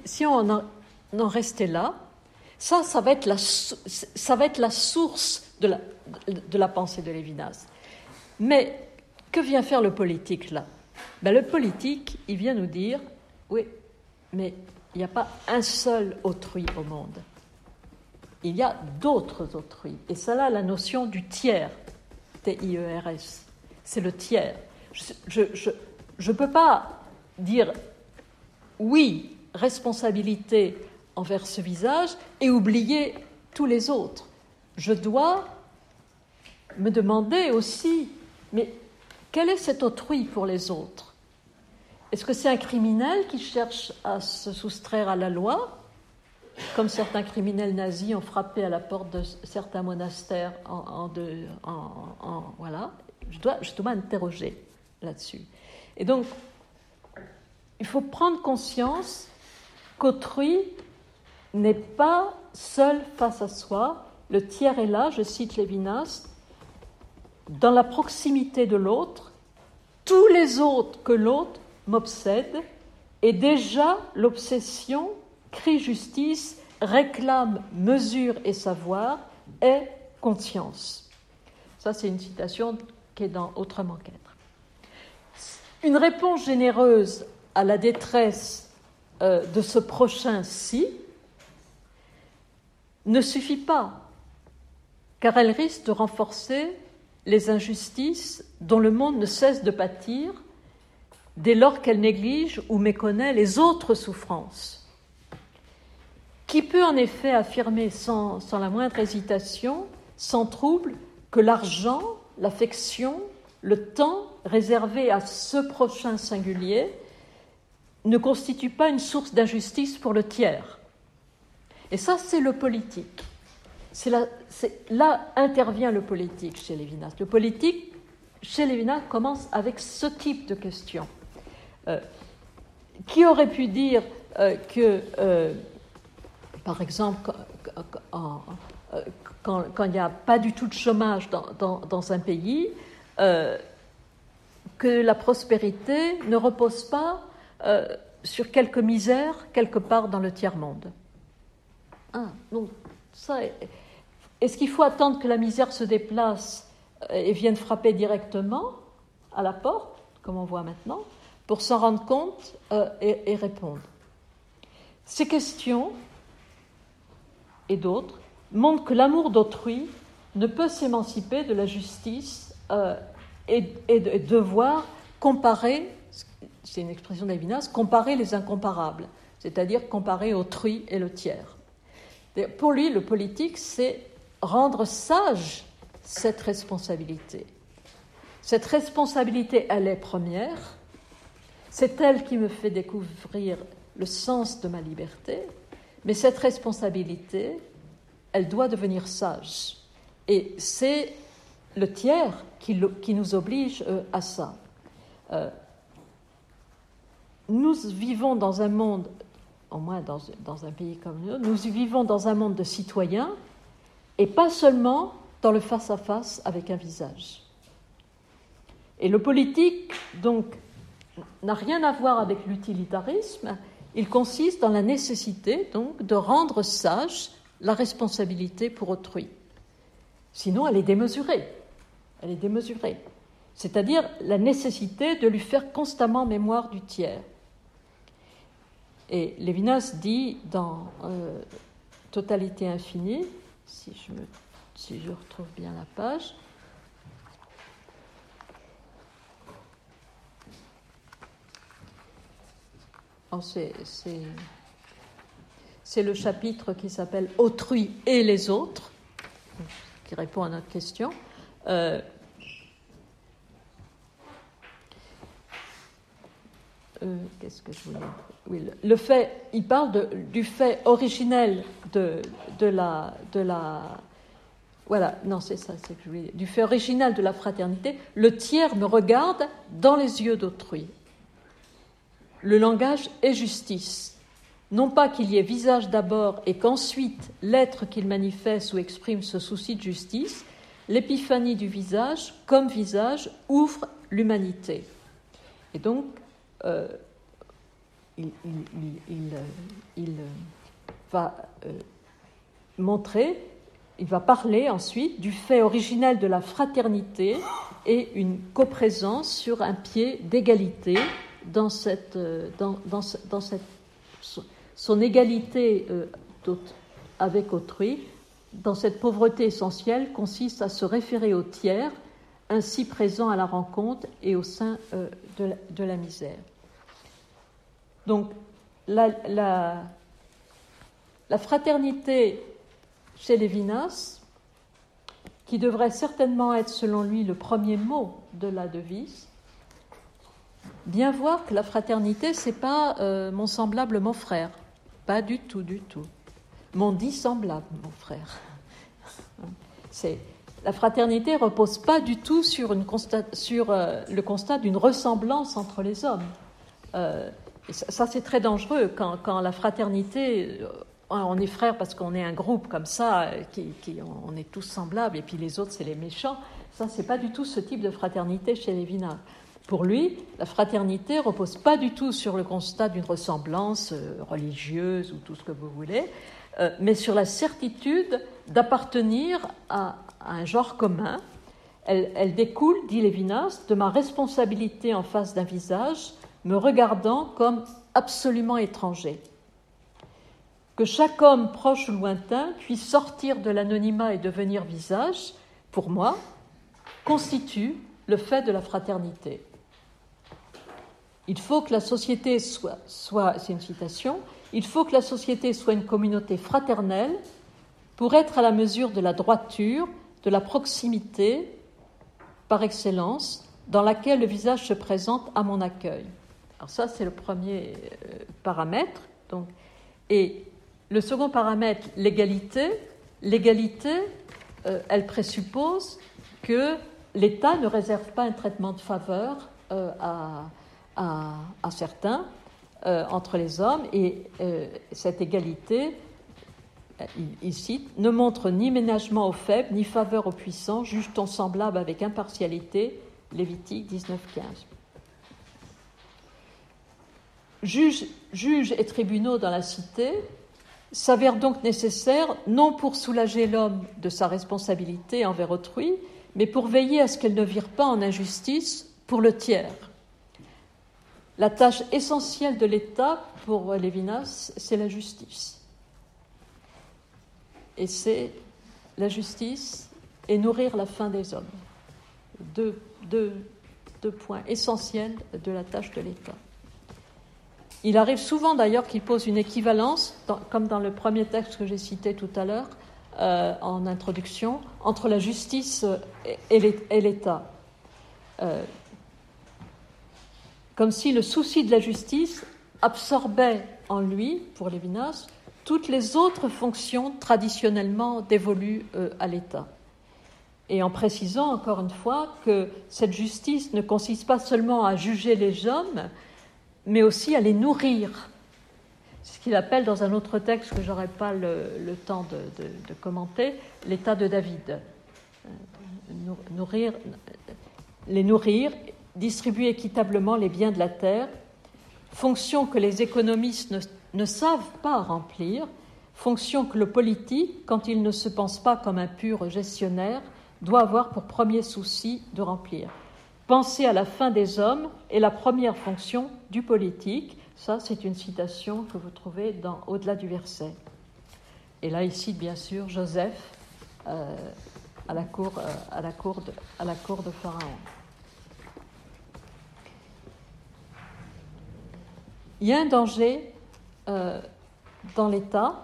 en restait là, ça va être la source de la pensée de Lévinas. Mais que vient faire le politique là ? Le politique, il vient nous dire, oui, mais il n'y a pas un seul autrui au monde. Il y a d'autres autrui. Et ça là, la notion du tiers, T-I-E-R-S, c'est le tiers. Je ne peux pas dire, oui, responsabilité envers ce visage et oublier tous les autres. Je dois me demander aussi, mais quel est cet autrui pour les autres ? Est-ce que c'est un criminel qui cherche à se soustraire à la loi, comme certains criminels nazis ont frappé à la porte de certains monastères voilà. Je dois m'interroger là-dessus. Et donc, il faut prendre conscience qu'autrui n'est pas seul face à soi. Le tiers est là, je cite Lévinas, dans la proximité de l'autre, tous les autres que l'autre m'obsèdent, et déjà l'obsession crie justice, réclame mesure et savoir, est conscience. Ça, c'est une citation qui est dans Autrement qu'être. Une réponse généreuse à la détresse de ce prochain si ne suffit pas, car elle risque de renforcer les injustices dont le monde ne cesse de pâtir dès lors qu'elle néglige ou méconnaît les autres souffrances. Qui peut en effet affirmer sans la moindre hésitation, sans trouble, que l'argent, l'affection, le temps réservé à ce prochain singulier ne constitue pas une source d'injustice pour le tiers? Et ça, c'est le politique. Là intervient le politique chez Lévinas. Le politique, chez Lévinas, commence avec ce type de question. Qui aurait pu dire que, par exemple, quand il n'y a pas du tout de chômage dans un pays, que la prospérité ne repose pas sur quelque misère quelque part dans le tiers-monde? Donc, ça, est-ce qu'il faut attendre que la misère se déplace et vienne frapper directement à la porte, comme on voit maintenant, pour s'en rendre compte et répondre? Ces questions et d'autres montrent que l'amour d'autrui ne peut s'émanciper de la justice et de devoir comparer, c'est une expression de Lévinas, comparer les incomparables, c'est-à-dire comparer autrui et le tiers. Pour lui, le politique, c'est rendre sage cette responsabilité. Cette responsabilité, elle est première. C'est elle qui me fait découvrir le sens de ma liberté. Mais cette responsabilité, elle doit devenir sage. Et c'est le tiers qui nous oblige à ça. Nous vivons dans un monde, au moins dans un pays comme nous vivons dans un monde de citoyens et pas seulement dans le face-à-face avec un visage. Et le politique, donc, n'a rien à voir avec l'utilitarisme, il consiste dans la nécessité, donc, de rendre sage la responsabilité pour autrui. Sinon, elle est démesurée. Elle est démesurée. C'est-à-dire la nécessité de lui faire constamment mémoire du tiers. Et Lévinas dit dans Totalité infinie, si je retrouve bien la page, c'est le chapitre qui s'appelle « Autrui et les autres », qui répond à notre question. Qu'est-ce que je voulais dire ? Oui, le fait, il parle du fait originel de la voilà, non, c'est ça, c'est que je voulais dire. Du fait original de la fraternité, le tiers me regarde dans les yeux d'autrui. Le langage est justice. Non pas qu'il y ait visage d'abord et qu'ensuite l'être qu'il manifeste ou exprime se soucie de justice, l'épiphanie du visage, comme visage, ouvre l'humanité. Et donc, il va montrer, il va parler ensuite du fait originel de la fraternité et une coprésence sur un pied d'égalité dans son égalité avec autrui. Dans cette pauvreté essentielle consiste à se référer au tiers, ainsi présent à la rencontre et au sein de la misère. Donc, la fraternité chez Lévinas, qui devrait certainement être, selon lui, le premier mot de la devise, bien voir que la fraternité, c'est pas mon semblable, mon frère. Pas du tout, du tout. Mon dissemblable, mon frère. La fraternité ne repose pas du tout sur le constat d'une ressemblance entre les hommes. Et ça, c'est très dangereux quand la fraternité, on est frères parce qu'on est un groupe comme ça, on est tous semblables, et puis les autres, c'est les méchants. Ça, c'est pas du tout ce type de fraternité chez Lévinas. Pour lui, la fraternité ne repose pas du tout sur le constat d'une ressemblance religieuse ou tout ce que vous voulez, mais sur la certitude d'appartenir à un genre commun Elle découle, dit Lévinas, de ma responsabilité en face d'un visage, me regardant comme absolument étranger. Que chaque homme proche ou lointain puisse sortir de l'anonymat et devenir visage, pour moi, constitue le fait de la fraternité. Il faut que la société soit, c'est une citation, il faut que la société soit une communauté fraternelle pour être à la mesure de la droiture, de la proximité, par excellence, dans laquelle le visage se présente à mon accueil. Alors ça, c'est le premier paramètre. Donc, et le second paramètre, l'égalité. L'égalité, elle présuppose que l'État ne réserve pas un traitement de faveur à certains entre les hommes, et cette égalité, il cite, ne montre ni ménagement aux faibles, ni faveur aux puissants, juge-t-on semblable avec impartialité, Lévitique 19.15. Juges et tribunaux dans la cité s'avèrent donc nécessaires non pour soulager l'homme de sa responsabilité envers autrui, mais pour veiller à ce qu'elle ne vire pas en injustice pour le tiers. La tâche essentielle de l'État, pour Lévinas, c'est la justice. Et c'est la justice et nourrir la faim des hommes. Deux points essentiels de la tâche de l'État. Il arrive souvent d'ailleurs qu'il pose une équivalence, comme dans le premier texte que j'ai cité tout à l'heure, en introduction, entre la justice et l'État. Comme si le souci de la justice absorbait en lui, pour Lévinas, toutes les autres fonctions traditionnellement dévolues à l'État. Et en précisant encore une fois que cette justice ne consiste pas seulement à juger les hommes, mais aussi à les nourrir. C'est ce qu'il appelle dans un autre texte que je n'aurai pas le temps de commenter, l'état de David. Les nourrir, distribuer équitablement les biens de la terre, fonction que les économistes ne savent pas remplir, fonction que le politique, quand il ne se pense pas comme un pur gestionnaire, doit avoir pour premier souci de remplir. Penser à la fin des hommes est la première fonction du politique. Ça, c'est une citation que vous trouvez au-delà du verset. Et là, il cite bien sûr Joseph à la cour de Pharaon. Il y a un danger dans l'État.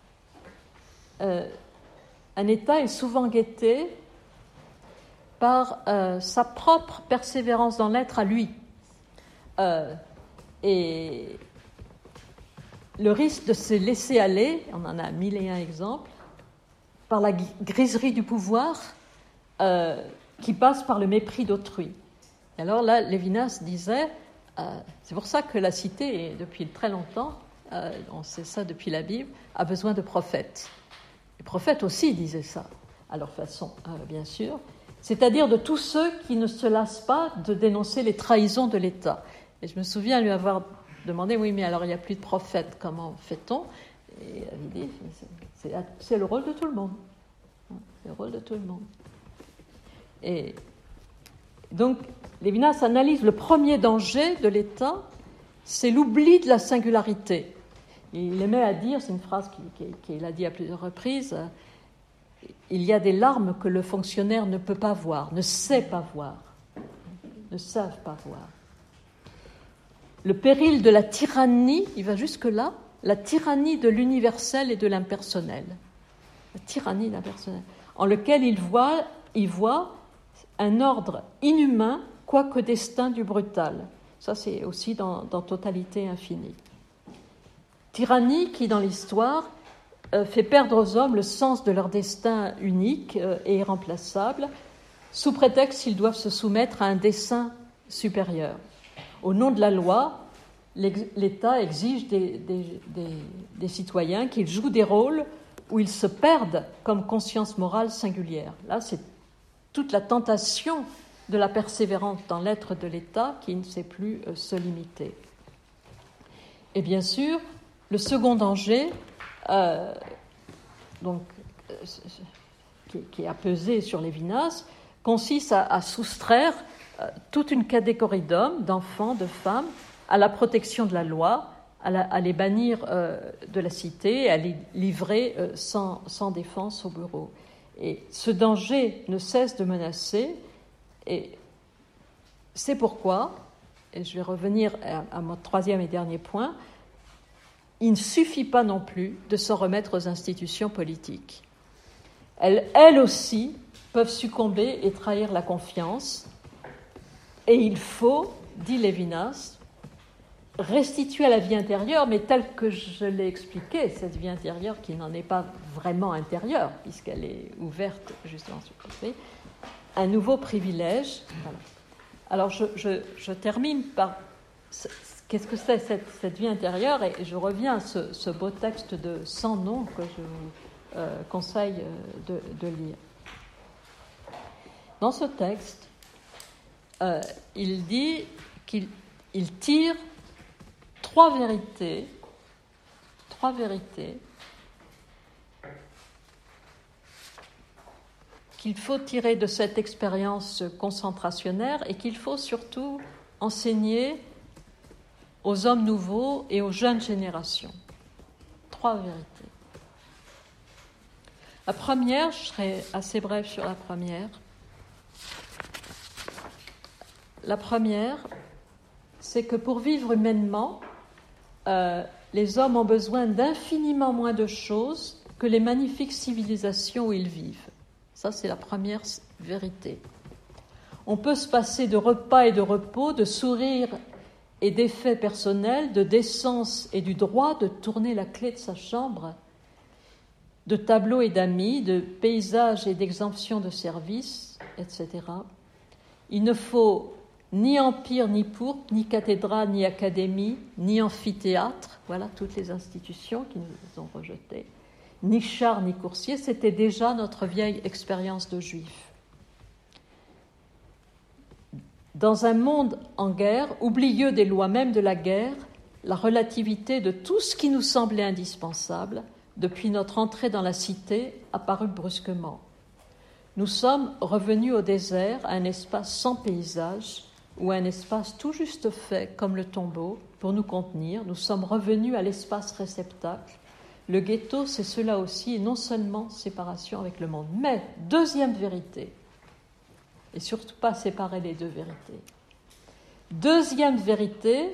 Un État est souvent guetté par sa propre persévérance dans l'être à lui. Et le risque de se laisser aller, on en a 1001 exemples, par la griserie du pouvoir qui passe par le mépris d'autrui. Et alors là, Lévinas disait, c'est pour ça que la cité, depuis très longtemps, on sait ça depuis la Bible, a besoin de prophètes. Les prophètes aussi disaient ça, à leur façon, bien sûr, c'est-à-dire de tous ceux qui ne se lassent pas de dénoncer les trahisons de l'État. Et je me souviens lui avoir demandé, oui, mais alors il n'y a plus de prophètes, comment fait-on ? Et il dit, c'est le rôle de tout le monde. C'est le rôle de tout le monde. Et donc, Lévinas analyse le premier danger de l'État, c'est l'oubli de la singularité. Il aimait à dire, c'est une phrase qu'il a dit à plusieurs reprises, il y a des larmes que le fonctionnaire ne peut pas voir, ne sait pas voir, ne savent pas voir. Le péril de la tyrannie, il va jusque-là, la tyrannie de l'universel et de l'impersonnel. La tyrannie de l'impersonnel, en lequel il voit un ordre inhumain, quoique destin du brutal. Ça, c'est aussi dans Totalité infinie. Tyrannie qui, dans l'histoire, fait perdre aux hommes le sens de leur destin unique et irremplaçable, sous prétexte qu'ils doivent se soumettre à un dessein supérieur. Au nom de la loi, l'État exige des citoyens qu'ils jouent des rôles où ils se perdent comme conscience morale singulière. Là, c'est toute la tentation de la persévérance dans l'être de l'État qui ne sait plus se limiter. Et bien sûr, le second danger, qui a pesé sur Lévinas, consiste à soustraire toute une catégorie d'hommes, d'enfants, de femmes à la protection de la loi, à les bannir de la cité, à les livrer sans défense au bourreau. Et ce danger ne cesse de menacer, et c'est pourquoi, et je vais revenir à mon troisième et dernier point, il ne suffit pas non plus de s'en remettre aux institutions politiques. Elles aussi peuvent succomber et trahir la confiance, et il faut, dit Lévinas, restituer à la vie intérieure, mais telle que je l'ai expliqué, cette vie intérieure qui n'en est pas vraiment intérieure, puisqu'elle est ouverte justement sur le côté, un nouveau privilège. Voilà. Alors je termine par qu'est-ce que c'est cette vie intérieure, et je reviens à ce beau texte de Sans nom que je vous conseille de lire. Dans ce texte, il dit qu'il tire trois vérités qu'il faut tirer de cette expérience concentrationnaire et qu'il faut surtout enseigner aux hommes nouveaux et aux jeunes générations. Trois vérités. La première, je serai assez brève sur la première. La première, c'est que pour vivre humainement, les hommes ont besoin d'infiniment moins de choses que les magnifiques civilisations où ils vivent. Ça, c'est la première vérité. On peut se passer de repas et de repos, de sourires et d'effets personnels, de décence et du droit de tourner la clé de sa chambre, de tableaux et d'amis, de paysages et d'exemptions de services, etc. Il ne faut ni empire, ni pourpre, ni cathédrale, ni académie, ni amphithéâtre, voilà toutes les institutions qui nous ont rejetées, ni chars, ni coursiers, c'était déjà notre vieille expérience de juifs. Dans un monde en guerre, oublieux des lois même de la guerre, la relativité de tout ce qui nous semblait indispensable, depuis notre entrée dans la cité, apparut brusquement. Nous sommes revenus au désert, à un espace sans paysage, ou un espace tout juste fait, comme le tombeau, pour nous contenir. Nous sommes revenus à l'espace réceptacle. Le ghetto, c'est cela aussi, et non seulement séparation avec le monde. Mais, deuxième vérité, et surtout pas séparer les deux vérités. Deuxième vérité,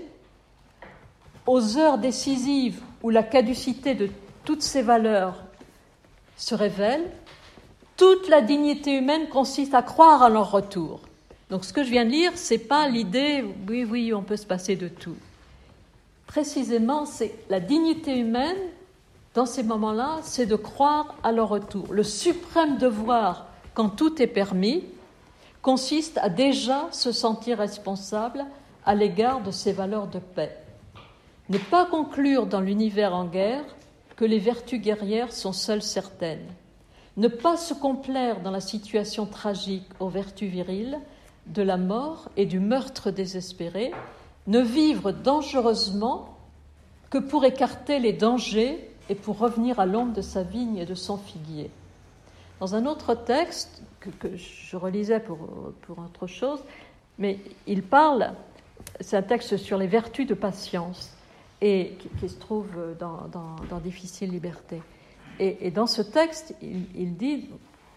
aux heures décisives où la caducité de toutes ces valeurs se révèle, toute la dignité humaine consiste à croire à leur retour. Donc ce que je viens de lire, ce n'est pas l'idée « oui, on peut se passer de tout ». Précisément, c'est la dignité humaine, dans ces moments-là, c'est de croire à leur retour. Le suprême devoir, quand tout est permis, consiste à déjà se sentir responsable à l'égard de ces valeurs de paix. Ne pas conclure dans l'univers en guerre que les vertus guerrières sont seules certaines. Ne pas se complaire dans la situation tragique aux vertus viriles, de la mort et du meurtre désespéré, ne vivre dangereusement que pour écarter les dangers et pour revenir à l'ombre de sa vigne et de son figuier. Dans un autre texte, que je relisais pour autre chose, mais il parle, c'est un texte sur les vertus de patience, et qui se trouve dans Difficile liberté. Et dans ce texte, il dit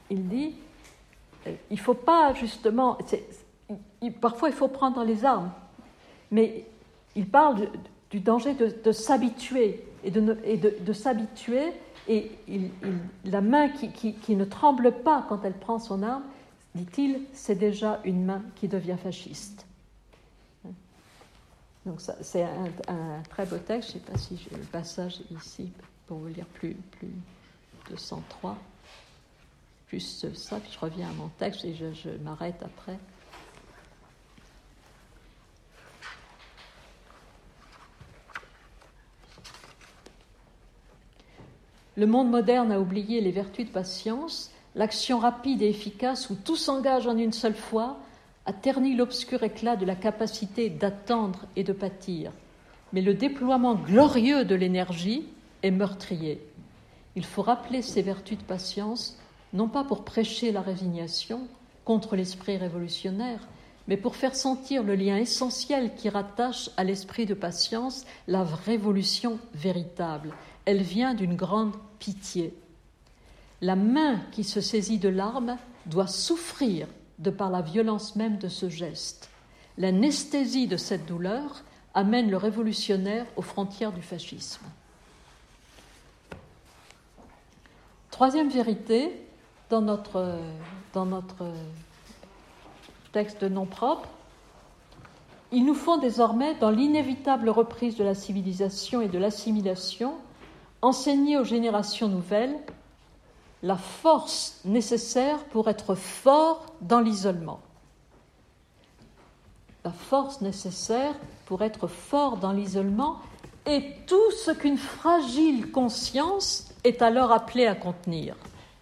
il ne faut pas justement... parfois, il faut prendre les armes, mais il parle du danger de s'habituer, et de s'habituer, et la main qui ne tremble pas quand elle prend son arme, dit-il, c'est déjà une main qui devient fasciste. Donc ça, c'est un très beau texte, je ne sais pas si j'ai le passage ici pour vous lire plus 203. Juste ça, puis je reviens à mon texte et je m'arrête après. Le monde moderne a oublié les vertus de patience, l'action rapide et efficace où tout s'engage en une seule fois a terni l'obscur éclat de la capacité d'attendre et de pâtir. Mais le déploiement glorieux de l'énergie est meurtrier. Il faut rappeler ces vertus de patience non pas pour prêcher la résignation, contre l'esprit révolutionnaire, mais pour faire sentir le lien essentiel qui rattache à l'esprit de patience la révolution véritable. Elle vient d'une grande pitié. La main qui se saisit de l'arme doit souffrir de par la violence même de ce geste. L'anesthésie de cette douleur amène le révolutionnaire aux frontières du fascisme. Troisième vérité, dans notre texte de nom propre, il nous faut désormais, dans l'inévitable reprise de la civilisation et de l'assimilation, enseigner aux générations nouvelles la force nécessaire pour être fort dans l'isolement. La force nécessaire pour être fort dans l'isolement est tout ce qu'une fragile conscience est alors appelée à contenir.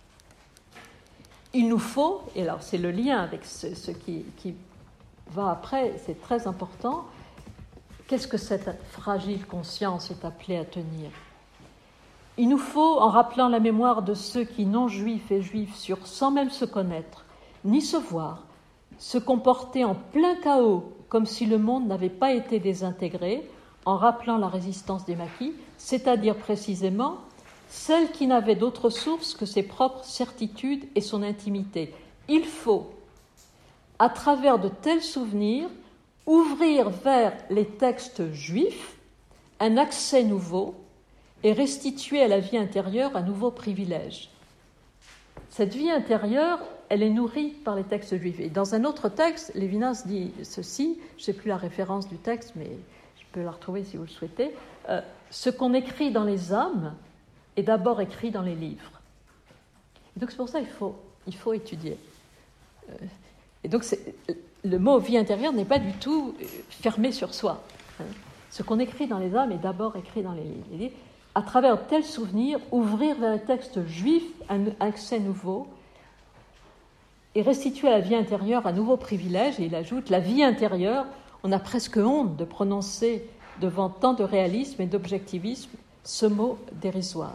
Il nous faut, et alors c'est le lien avec ce qui va après, c'est très important, qu'est-ce que cette fragile conscience est appelée à tenir ? Il nous faut, en rappelant la mémoire de ceux qui, non-juifs et juifs, surent, sans même se connaître, ni se voir, se comporter en plein chaos, comme si le monde n'avait pas été désintégré, en rappelant la résistance des maquis, c'est-à-dire précisément celle qui n'avait d'autre source que ses propres certitudes et son intimité. Il faut, à travers de tels souvenirs, ouvrir vers les textes juifs un accès nouveau et restituer à la vie intérieure un nouveau privilège. Cette vie intérieure, elle est nourrie par les textes juifs. Et dans un autre texte, Lévinas dit ceci, je ne sais plus la référence du texte, mais je peux la retrouver si vous le souhaitez, ce qu'on écrit dans les âmes est d'abord écrit dans les livres. Et donc c'est pour ça qu'il faut étudier. Et donc le mot vie intérieure n'est pas du tout fermé sur soi. Ce qu'on écrit dans les âmes est d'abord écrit dans les livres. Il dit, à travers tel souvenir, ouvrir vers les textes juifs un accès nouveau et restituer à la vie intérieure un nouveau privilège. Et il ajoute, la vie intérieure, on a presque honte de prononcer devant tant de réalisme et d'objectivisme ce mot dérisoire.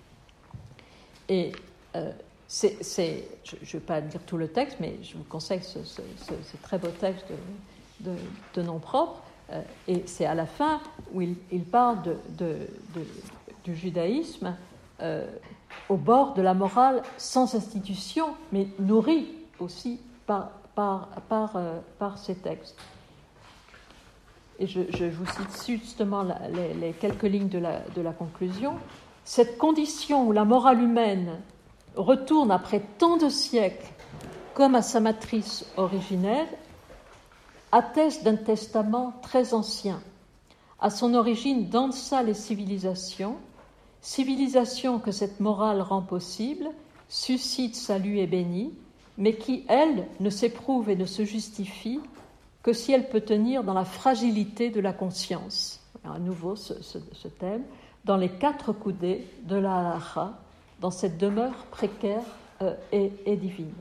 Et je ne vais pas dire tout le texte, mais je vous conseille ce très beau texte de nom propre. Et c'est à la fin où il parle du judaïsme au bord de la morale sans institution, mais nourrie aussi par ces textes. Et je vous cite justement les quelques lignes de la conclusion. Cette condition où la morale humaine retourne après tant de siècles comme à sa matrice originelle atteste d'un testament très ancien. À son origine dansa les civilisations que cette morale rend possible, suscite salut et bénit, mais qui, elle, ne s'éprouve et ne se justifie que si elle peut tenir dans la fragilité de la conscience. À nouveau ce thème, dans les 4 coudées de la halakha, dans cette demeure précaire et divine.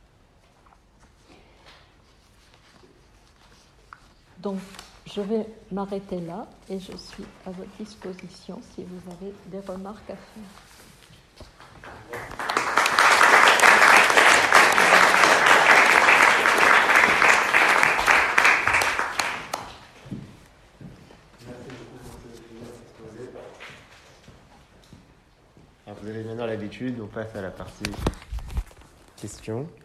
Donc, je vais m'arrêter là et je suis à votre disposition si vous avez des remarques à faire.
Alors, vous avez maintenant l'habitude, on passe à la partie questions.